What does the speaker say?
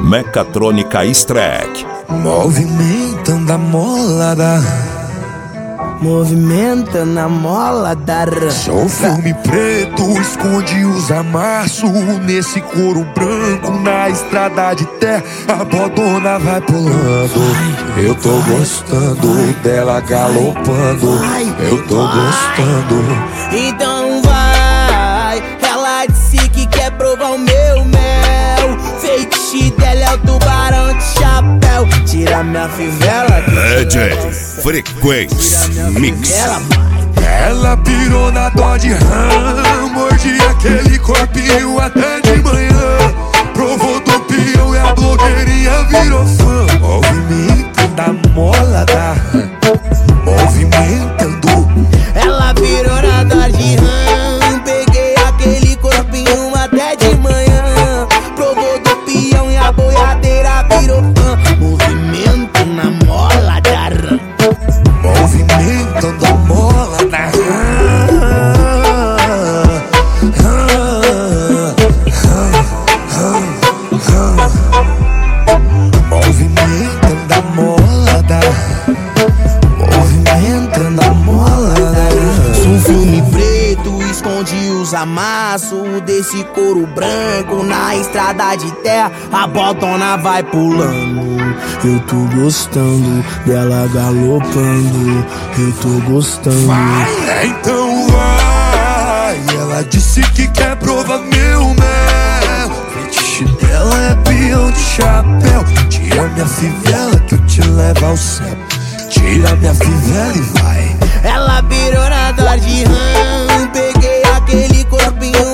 Mecatrônica Strack. Movimentando a molada, movimentando a mola da sou filme preto, esconde os amassos nesse couro branco na estrada de terra. A bodona vai pulando, eu tô gostando dela galopando, eu tô gostando. Então vai, ela disse que quer provar o meu mel. Feitiço dela é o tubarão de chapéu. Tira minha fivela DJ Frequência Mix. Ela pirou na Dodge Ram, mordi aquele corpinho até de manhã. Provou do peão e a blogueirinha virou fã. Movimentando a mola da movimentando. Ela pirou na Dodge Ram, peguei aquele corpinho até de manhã. Provou do peão e a boiadeira virou fã. Movimento na mola da Ram, movimentando a mola da movimentando a mola da movimentando a mola da. sou um filme preto, esconde os amassos desse couro branco na estrada de terra. A bodona vai pulando, eu tô gostando dela galopando, eu tô gostando. Vai, então vai. Ela disse que quer provar meu mel. Fetiche dela é peão de chapéu. Tira minha fivela que eu te levo ao céu. Tira minha fivela e vai. Ela virou na Dodge Ram, peguei aquele corpinho